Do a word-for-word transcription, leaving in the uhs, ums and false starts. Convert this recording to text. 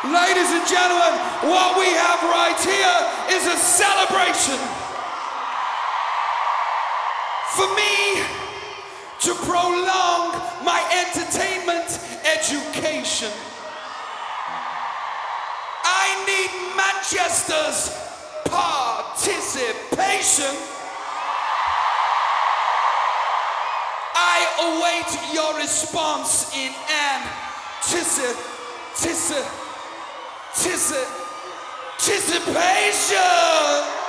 Ladies and gentlemen, what we have right here is a celebration. For me to prolong my entertainment education, I need Manchester's participation. I await your response in anticipation. Anticipation.